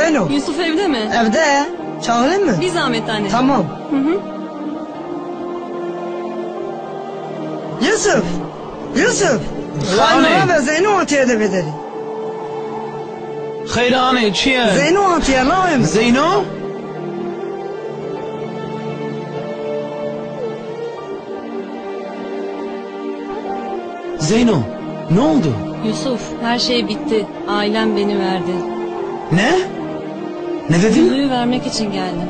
Zeyno. Yusuf evde mi? Evde. Çağırayım mı? Bir zahmet anne. Tamam. Hı. Yusuf. Yusuf. Khane. Ve Zeyno antiye de bedeli. Khayrane çiye? Zeyno antiye layım. Zeyno? Zeyno, ne oldu? Yusuf, her şey bitti. Ailem beni verdi. Ne? Ne dedin? Yüzüğü vermek için geldim.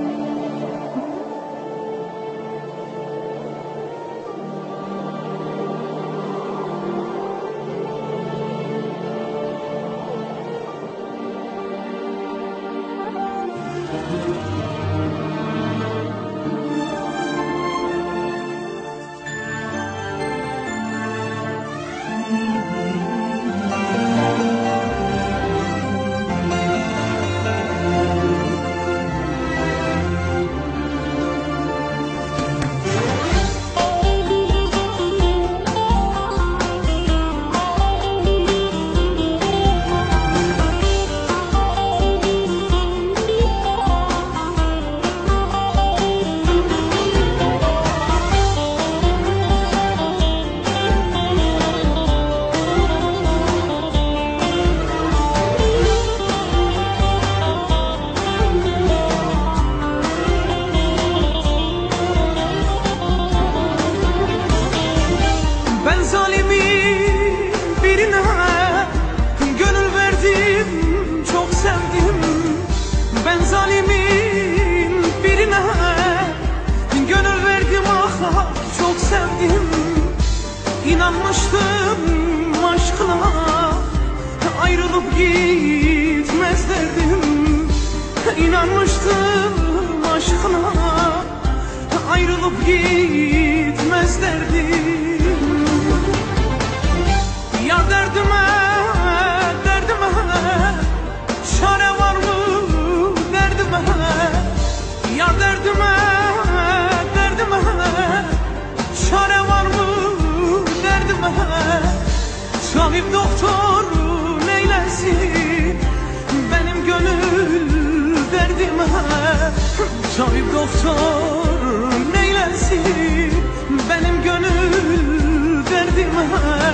Ben zalimin birine gönül verdim, çok sevdim. Ben zalimin birine gönül verdim, ah çok sevdim. İnanmıştım aşkına, ayrılıp gitmez derdim. İnanmıştım aşkına, ayrılıp gitmez derdim. Yar derdime, derdime çare var mı derdime? Yar derdime, derdime çare var mı derdime? Tabip doktor neylesin benim gönül derdime? Tabip doktor neylesin benim gönül derdime?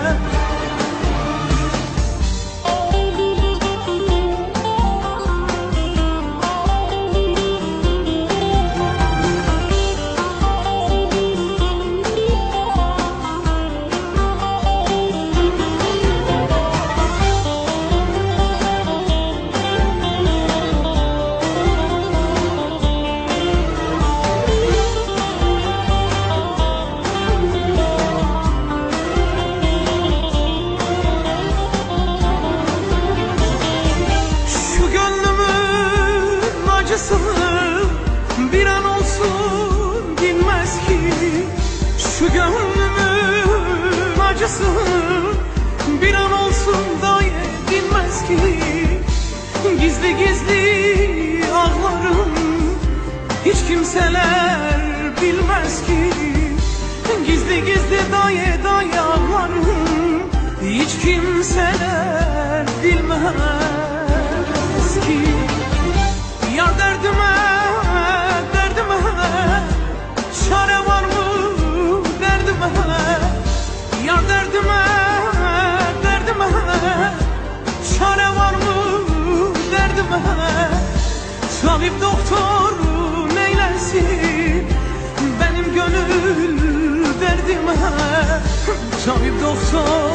Bir an olsun dinmez ki, şu gönlümün acısı bir an olsun da dinmez ki. Gizli gizli ağlarım, hiç kimseler bilmez ki. Gizli gizli daye daye ağlarım, hiç kimseler bilmez ki. Yar derdime, derdime çare var mı derdime? Yar derdime, derdime çare var mı derdime? Tabip doktor neylesin benim gönül derdime? Tabip doktor